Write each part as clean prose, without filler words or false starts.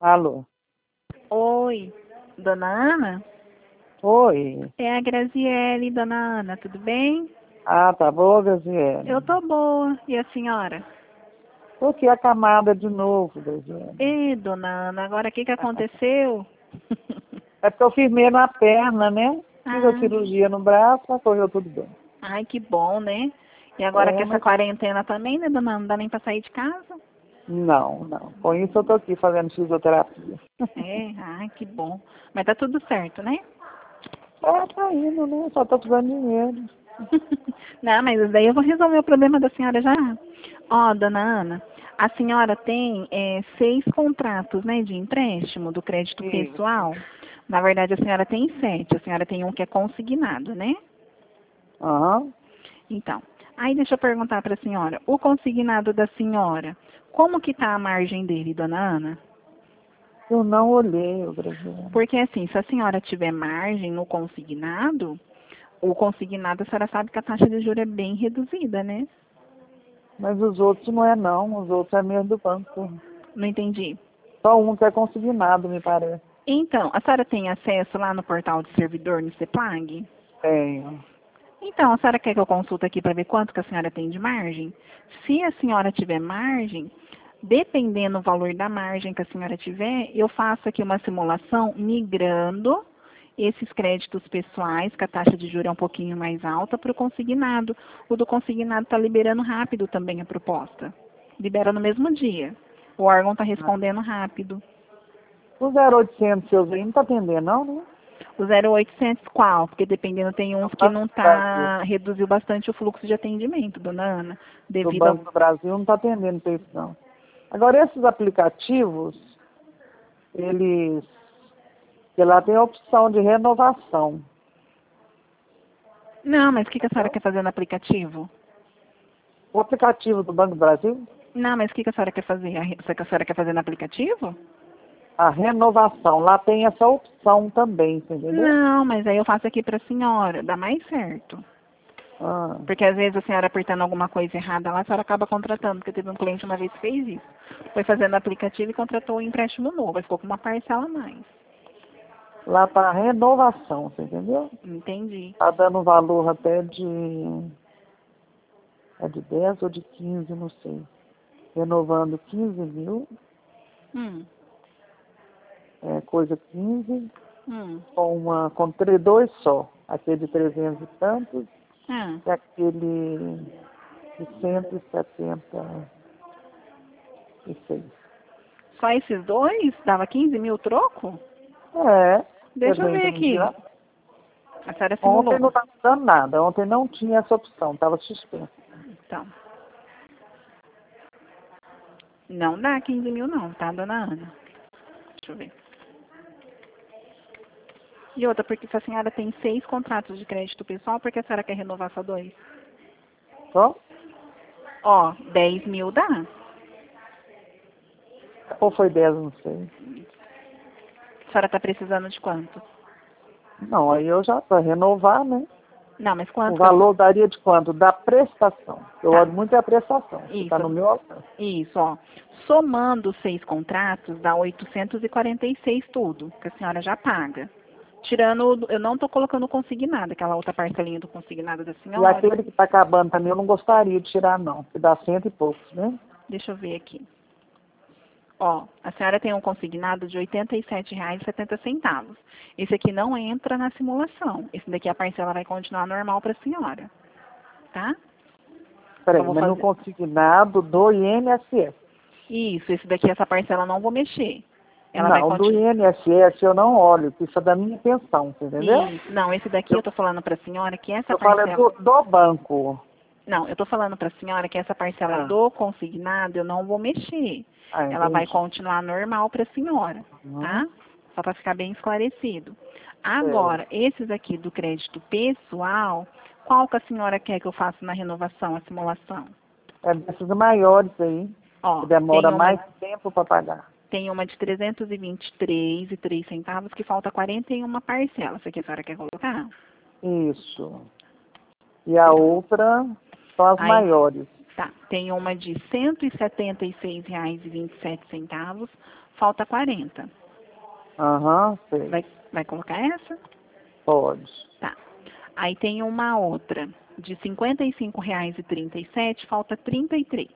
Alô? Oi, dona Ana? Oi. É a Graziele, dona Ana, tudo bem? Ah, tá boa, Graziele? Eu tô boa. E a senhora? Tô aqui acamada de novo, Graziele. Ei, dona Ana, agora o que aconteceu? É porque eu firmei na perna, né? Fiz a Ah, cirurgia no braço, mas correu tudo bem. ai, que bom, né? E agora É, que essa mas quarentena também, né, dona Ana? Não dá nem pra sair de casa? não. Com isso eu tô aqui fazendo fisioterapia. É, ai, que bom. Mas tá tudo certo, né? É, tá indo, né? Só tô precisando de dinheiro. Não, mas daí eu vou resolver o problema da senhora já. Ó, dona Ana, a senhora tem 6 contratos, né, de empréstimo do crédito Isso. pessoal. Na verdade, a senhora tem 7. A senhora tem um que é consignado, né? Aham. Então, aí deixa eu perguntar para a senhora. O consignado da senhora, como que tá a margem dele, dona Ana? Eu não olhei, Graziele. Porque assim, se a senhora tiver margem no consignado, o consignado a senhora sabe que a taxa de juros é bem reduzida, né? Mas os outros não é não, os outros é mesmo do banco. Não entendi. Só um que é consignado, me parece. Então, a senhora tem acesso lá no portal de servidor no CEPLAG? Tenho. Então, a senhora quer que eu consulte aqui para ver quanto que a senhora tem de margem? Se a senhora tiver margem, dependendo do valor da margem que a senhora tiver, eu faço aqui uma simulação migrando esses créditos pessoais, que a taxa de juros é um pouquinho mais alta, para o consignado. O do consignado está liberando rápido também a proposta. Libera no mesmo dia. O órgão está respondendo rápido. O 0800 seus aí não tá atendendo, não, né? O 0800 qual? Porque dependendo, tem Do uns que Banco não do Brasil. tá, reduziu bastante o fluxo de atendimento, dona Ana, Do devido ao... Banco do Brasil não tá atendendo pra isso, não. Agora, esses aplicativos, eles... que lá tem a opção de renovação. Não, mas o que a senhora Entendeu? quer fazer no aplicativo? O aplicativo do Banco do Brasil, Não, mas o que a senhora quer fazer? A senhora quer fazer no aplicativo? a renovação, lá tem essa opção também, você entendeu? Não, mas aí eu faço aqui para a senhora, dá mais certo. Ah, Porque às vezes a senhora apertando alguma coisa errada lá, a senhora acaba contratando, porque teve um cliente uma vez que fez isso. Foi fazendo o aplicativo e contratou um empréstimo novo, aí ficou com uma parcela a mais. lá para renovação, você entendeu? Entendi. Tá dando valor até de... é de 10 ou de 15, não sei. Renovando 15 mil, Hum, coisa 15, hum. com dois só. Aquele de 300 e tantos Ah. e aquele de 176. Só esses dois? Dava 15 mil troco? É, Deixa eu também ver não aqui. tinha. A senhora Ontem simulou. não estava dando nada, ontem não tinha essa opção, estava suspenso. Então, não dá 15 mil não, tá, dona Ana? Deixa eu ver. E outra, porque se a senhora tem 6 contratos de crédito pessoal, por que a senhora quer renovar só 2? Só? Ó, 10 mil dá. Ou foi 10, não sei. A senhora tá precisando de quanto? Não, aí eu já, para renovar, né? Não, mas O quanto que a senhora... valor daria de quanto? Da prestação. Eu Tá, olho muito a prestação, que está isso, no meu alcance. isso, ó. Somando os 6 contratos, dá 846 tudo, que a senhora já paga. Tirando, eu não tô colocando o consignado, aquela outra parcelinha do consignado da E senhora. aquele que está acabando também eu não gostaria de tirar, não, que dá 100 e poucos, né? Deixa eu ver aqui. Ó, a senhora tem um consignado de R$ 87,70. Esse aqui não entra na simulação. Esse daqui a parcela vai continuar normal para a senhora, tá? Só Peraí, vou mas no fazer. consignado do INSS. Isso, esse daqui, essa parcela eu não vou mexer. Ela vai Não, do continuar. INSS eu não olho, que isso é da minha pensão, você entendeu? Isso. Não, esse daqui Eu, eu tô falando para a senhora que essa eu falo é parcela. do banco. Não, eu tô falando para a senhora que essa parcela Ah, do consignado eu não vou mexer. Ela vai entendi. continuar normal para a senhora, Uhum, tá? Só para ficar bem esclarecido. certo. Agora, esses aqui do crédito pessoal, qual que a senhora quer que eu faça na renovação, a simulação? É desses maiores aí, que Ó, demora mais tempo para pagar. tem uma de 323,03 centavos que falta 41 parcelas. Isso aqui a senhora quer colocar? Isso. E a Pera. outra são as Aí, maiores. tá. Tem uma de R$ 176,27, falta 40. Aham, sei. Vai colocar essa? Pode. Tá. Aí tem uma outra de R$ 55,37, falta 33.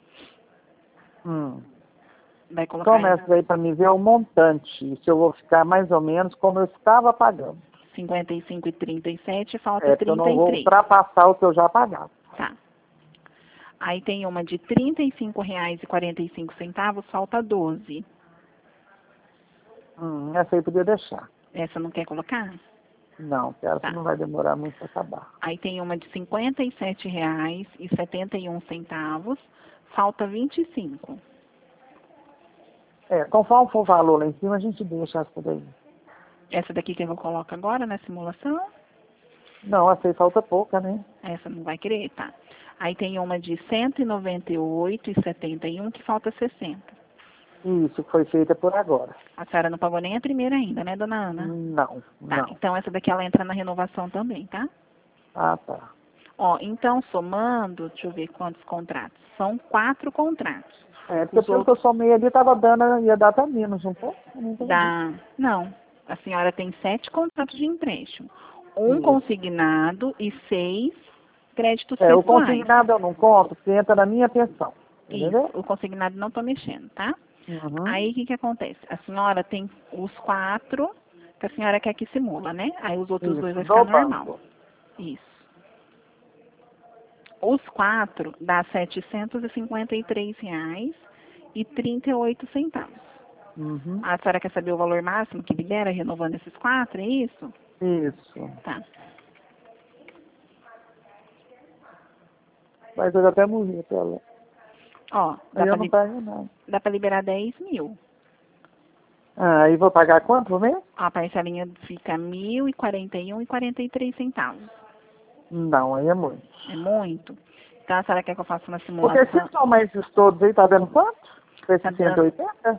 Vai colocar Começa aí para me ver o montante, se eu vou ficar mais ou menos como eu estava pagando. 55,37, falta Porque eu não vou 33. ultrapassar o que eu já pagava. Tá. Aí tem uma de R$ 35,45, falta 12. Essa aí podia deixar. Essa não quer colocar? Não, que essa Tá. não vai demorar muito para acabar. Aí tem uma de R$ 57,71, falta 25. Conforme for o valor lá em cima, a gente deixa essa daí. Essa daqui que eu coloco agora na simulação, Não, essa aí falta pouca, né? essa não vai querer, tá. Aí tem uma de R$ 198,71, que falta 60. Isso, foi feita por agora. A senhora não pagou nem a primeira ainda, né, dona Ana? Não, Tá, não. então essa daqui ela entra na renovação também, tá? Ah, tá. Ó, então somando, deixa eu ver quantos contratos. São 4 contratos. Porque pelo que eu somei ali, ia dar até menos um pouco. Não entendi. Não, a senhora tem 7 contratos de empréstimo. Um Isso. consignado e 6 créditos O pessoais. consignado eu não conto, porque entra na minha pensão. Isso, Entendeu? o consignado não tô mexendo, tá? Uhum. Aí o que acontece? A senhora tem os 4 que a senhora quer que simula, né? Aí os outros Isso, 2 vai do ficar normal. banco. Isso. Os 4 dá R$ 753,38. Uhum. A senhora quer saber o valor máximo que libera renovando esses 4, é isso? Isso. Tá. Mas eu já até morri até lá. Ó, Aí eu não pago nada. dá pra liberar 10 mil. Aí vou pagar quanto por mês? A parcelinha fica R$ 1.041,43. Não, aí é muito. É muito. Então a senhora quer que eu faça uma Porque simulação? se somar esses todos aí, tá dando quanto? Tá dando R$ 680?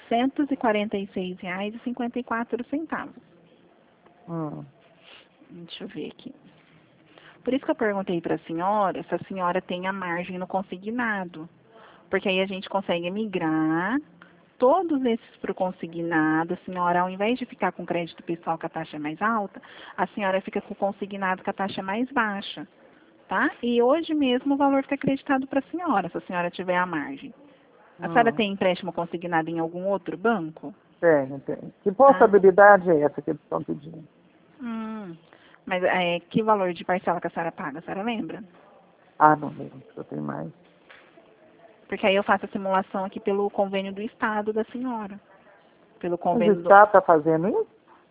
846,54. Deixa eu ver aqui. Por isso que eu perguntei para a senhora se a senhora tem a margem no consignado. Porque aí a gente consegue migrar todos esses para o consignado. A senhora, ao invés de ficar com crédito pessoal com a taxa mais alta, a senhora fica com o consignado com a taxa mais baixa. Tá? E hoje mesmo o valor fica acreditado para a senhora, se a senhora tiver a margem. A senhora tem empréstimo consignado em algum outro banco? Tem. Que possibilidade é essa que eles estão pedindo? Mas que valor de parcela que a senhora paga, a senhora lembra? Não lembro, eu tenho mais. Porque aí eu faço a simulação aqui pelo convênio do Estado da senhora. Pelo Mas o convênio Estado está fazendo isso?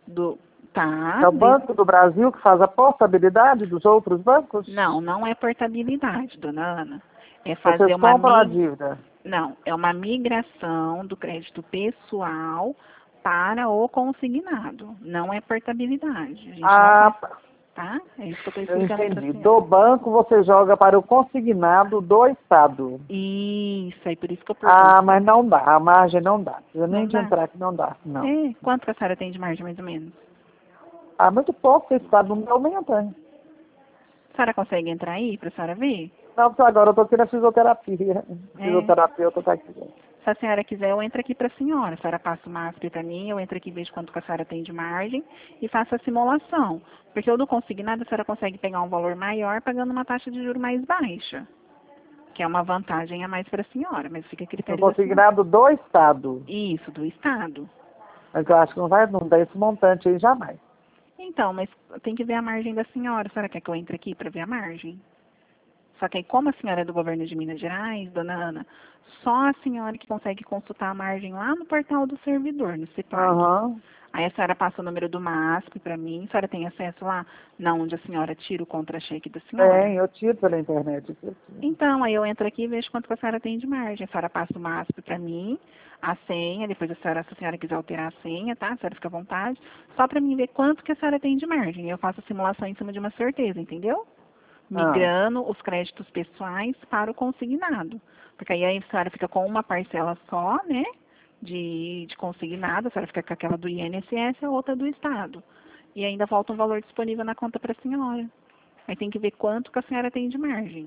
Tá. É o Banco do Brasil que faz a portabilidade dos outros bancos? Não é portabilidade, dona Ana. É Vocês fazer uma compram a dívida? Não, é uma migração do crédito pessoal para o consignado. Não é portabilidade. A gente não faz, tá? É isso que eu estou Eu explicando para a entendi. senhora. Do banco você joga para o consignado do Estado. Isso, é por isso que eu pergunto. Mas não dá, a margem não dá. Eu nem Não de dá? entrar que não dá, não. Quanto que a senhora tem de margem, mais ou menos? Muito pouco, porque o Estado não me aumenta. A senhora consegue entrar aí para a senhora ver? Não, porque agora eu estou aqui na fisioterapia. O fisioterapeuta está aqui. Se a senhora quiser, eu entro aqui para a senhora. A senhora passa o MASP para mim, eu entro aqui e vejo quanto que a senhora tem de margem e faço a simulação. Porque o do consignado, a senhora consegue pegar um valor maior pagando uma taxa de juros mais baixa. Que é uma vantagem a mais para a senhora, mas fica a critério da senhora. Consignado do Estado. Isso, do Estado. Mas eu acho que não dá esse montante aí jamais. Então, mas tem que ver a margem da senhora. A senhora quer que eu entre aqui para ver a margem? Só que aí, como a senhora é do governo de Minas Gerais, dona Ana, só a senhora que consegue consultar a margem lá no portal do servidor, no CIPAC. Aí a senhora passa o número do MASP para mim. A senhora tem acesso lá na onde a senhora tira o contra-cheque da senhora? Tem, eu tiro pela internet. Então, aí eu entro aqui e vejo quanto que a senhora tem de margem. A senhora passa o MASP para mim, a senha, depois se a senhora quiser alterar a senha, tá? A senhora fica à vontade. Só para mim ver quanto que a senhora tem de margem. Eu faço a simulação em cima de uma certeza, entendeu? Migrando os créditos pessoais para o consignado. Porque aí a senhora fica com uma parcela só, né? De consignado, a senhora fica com aquela do INSS e a outra do Estado. E ainda volta um valor disponível na conta para a senhora. Aí tem que ver quanto que a senhora tem de margem.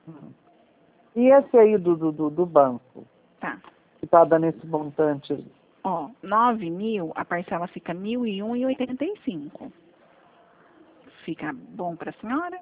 E esse aí do banco? Tá. Que está dando esse montante aí? 9.000, a parcela fica 1.001,85. Fica bom para a senhora?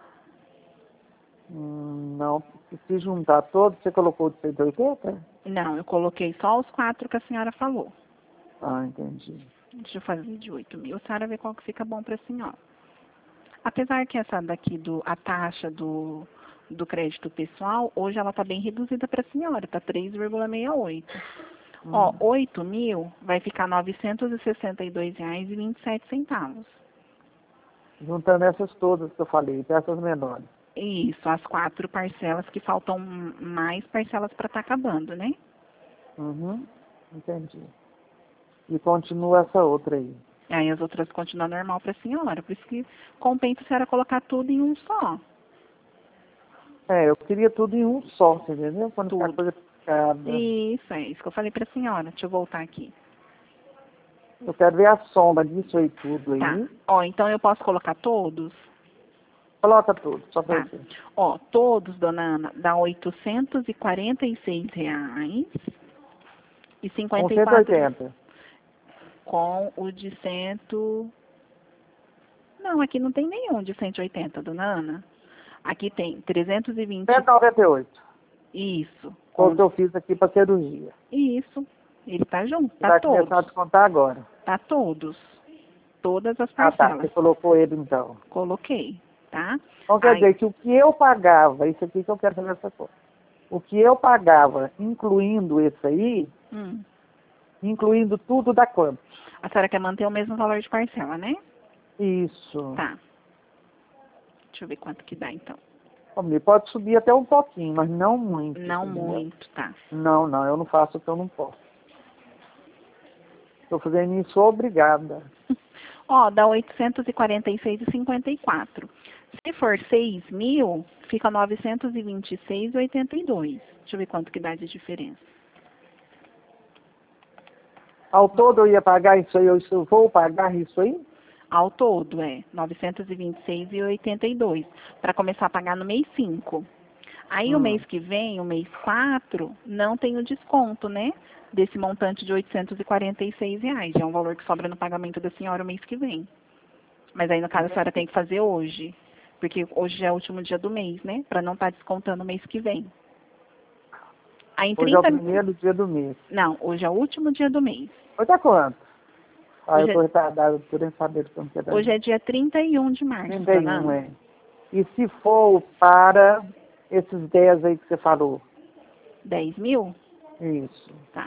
Não, se juntar todos, você colocou de 180? Não, eu coloquei só os 4 que a senhora falou. Ah, entendi. Deixa eu fazer de 8.000. A senhora vê qual que fica bom para a senhora. Apesar que essa daqui, a taxa do crédito pessoal, hoje ela está bem reduzida para a senhora, está 3,68. Ó, 8.000 vai ficar R$ 962,27. Juntando essas todas que eu falei, essas menores. Isso, as 4 parcelas que faltam mais parcelas para estar acabando, né? Entendi. E continua essa outra aí. Aí as outras continuam normal para a senhora, por isso que compensa a senhora colocar tudo em um só. Eu queria tudo em um só, você entendeu? Quando ficar Tudo. coisa picada. Isso, é isso que eu falei para a senhora. Deixa eu voltar aqui. Eu quero ver a soma disso aí tudo aí. Tá. Ó, então eu posso colocar todos? Coloca tudo, só pra Tá. você. Ó, todos, dona Ana, dá R$ 846,54. Com 180. Com o de cento... Não, aqui não tem nenhum de 180, dona Ana. Aqui tem 320. 198. Isso. Foi o que eu fiz aqui pra cirurgia. Isso. Ele tá junto, tá Vai todos. começar a descontar agora. Tá todos. Todas as Ah, tá. parcelas. Você colocou ele então. Coloquei, tá? Então quer Aí, dizer que o que eu pagava, isso aqui que eu quero fazer essa coisa. O que eu pagava, incluindo esse aí, incluindo tudo, dá quanto? a senhora quer manter o mesmo valor de parcela, né? Isso. Tá. Deixa eu ver quanto que dá, então. Família, pode subir até um pouquinho, mas não muito. Não entendeu? muito, tá. Não, eu não faço o que eu não posso. Estou fazendo isso obrigada. Ó, dá 846,54. Se for 6.000, fica 926,82. Deixa eu ver quanto que dá de diferença. Ao todo eu ia pagar isso aí, eu vou pagar isso aí? Ao todo, 926,82. Para começar a pagar no mês 5. Aí o mês que vem, o mês 4, não tem o desconto, né? Desse montante de R$ 846. É um valor que sobra no pagamento da senhora o mês que vem. Mas aí, no caso, a senhora tem que fazer hoje. Porque hoje já é o último dia do mês, né? Para não estar descontando o mês que vem. Aí, em Hoje é o 30... primeiro dia do mês. Não, hoje é o último dia do mês. Hoje é quanto? Ah, Hoje eu estou retardado, por nem saber como que é. Hoje é dia 31 de março. 31, E se for para esses 10 aí que você falou? 10.000? Isso. Tá.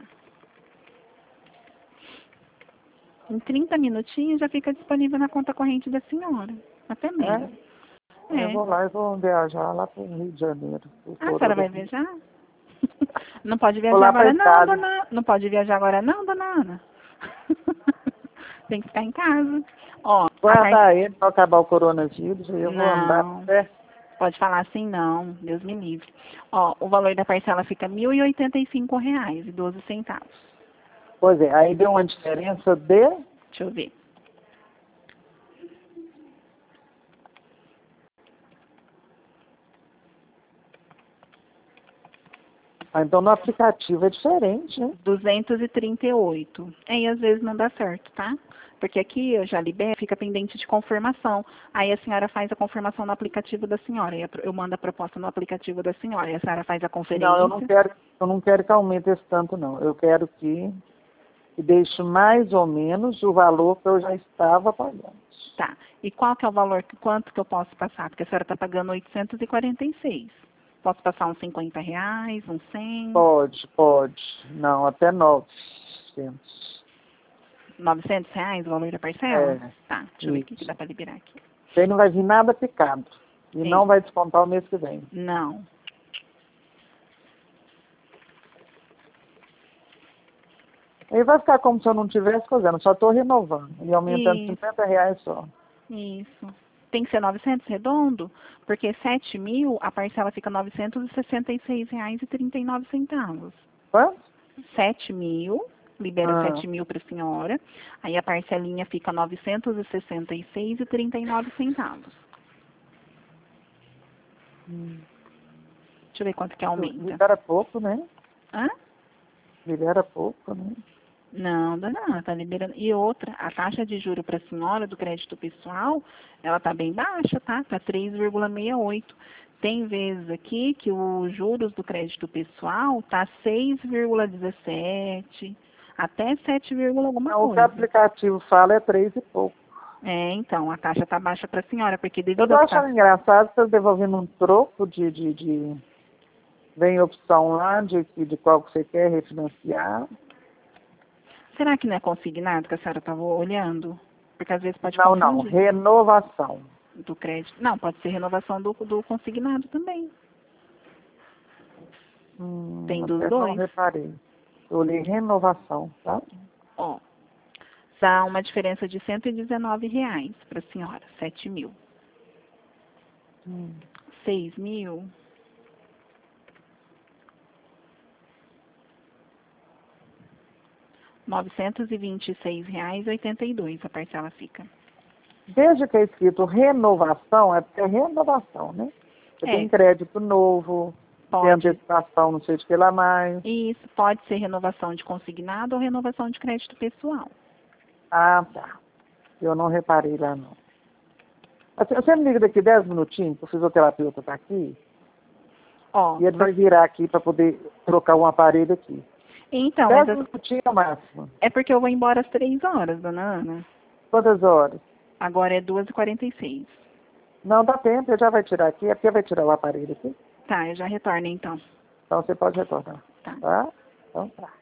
Em 30 minutinhos já fica disponível na conta corrente da senhora. Até menos. Eu vou lá e vou viajar lá para o Rio de Janeiro. Ah, a senhora vai viajar? Não pode Vou viajar lá pra agora não, Itália. dona... Não pode viajar agora não, dona Ana. Tem que ficar em casa. Ó, Vou andar ele para acabar o coronavírus, aí eu vou andar não, até. pode falar assim não, Deus me livre. Ó, o valor da parcela fica R$ 1.085,12. Pois é, aí deu uma diferença de. Deixa eu ver. Então no aplicativo é diferente, né? 238. Aí às vezes não dá certo, tá? Porque aqui eu já libero, fica pendente de confirmação. Aí a senhora faz a confirmação no aplicativo da senhora. Eu mando a proposta no aplicativo da senhora. E a senhora faz a conferência. Não, eu não quero que aumente esse tanto, não. Eu quero que deixe mais ou menos o valor que eu já estava pagando. Tá. E qual que é o valor, quanto que eu posso passar? Porque a senhora está pagando 846. Posso passar uns R$ 50, uns 100? Pode. Não, até 900. R$ 900 o valor da parcela? É, Tá, deixa eu ver o que dá para liberar aqui. Aí não vai vir nada picado. E Sim. não vai descontar o mês que vem. Não. Aí vai ficar como se eu não estivesse fazendo, só estou renovando. E aumentando R$ 50 só. Isso. Tem que ser 900 redondo, porque 7.000 a parcela fica R$ 966,39. Quanto? 7.000, libera 7.000 para a senhora, aí a parcelinha fica R$ 966,39. Deixa eu ver quanto que aumenta. Libera pouco, né? Hã? Libera pouco, né? Não, dona Ana, tá liberando. E outra, a taxa de juro para a senhora do crédito pessoal, ela tá bem baixa, tá? Tá 3,68. Tem vezes aqui que os juros do crédito pessoal tá 6,17, até 7, alguma Não, o que o coisa. aplicativo fala é 3 e pouco. É, então, a taxa tá baixa para a senhora, porque Eu devido tô a achando engraçado vocês devolvendo um troco de... Vem opção lá de qual que você quer refinanciar. Será que não é consignado que a senhora estava olhando? Porque às vezes pode Não, não, confundir renovação. do crédito. Não, pode ser renovação do consignado também. Tem dos Até não dois. reparei. Eu olhei renovação, tá? Ó, dá uma diferença de R$ 119 para a senhora, 7 mil. 6 mil, R$ 926,82 a parcela fica. Desde que é escrito renovação, é porque é renovação, né? Você É, tem crédito novo, tem pode. antecipação, não sei de que lá mais. Isso pode ser renovação de consignado ou renovação de crédito pessoal. Ah, tá. Eu não reparei lá, não. Assim, você me liga daqui 10 minutinhos, que o fisioterapeuta está aqui, Ó, e ele vai virar aqui para poder trocar um aparelho aqui. então, 10 minutinhos é o máximo. é porque eu vou embora às 3 horas, dona Ana. Quantas horas? Agora é 2h46. Não dá tempo, ele já vai tirar aqui, é porque vai tirar o aparelho aqui. Tá, eu já retorno então. Então você pode retornar. Tá. Tá? Então tá.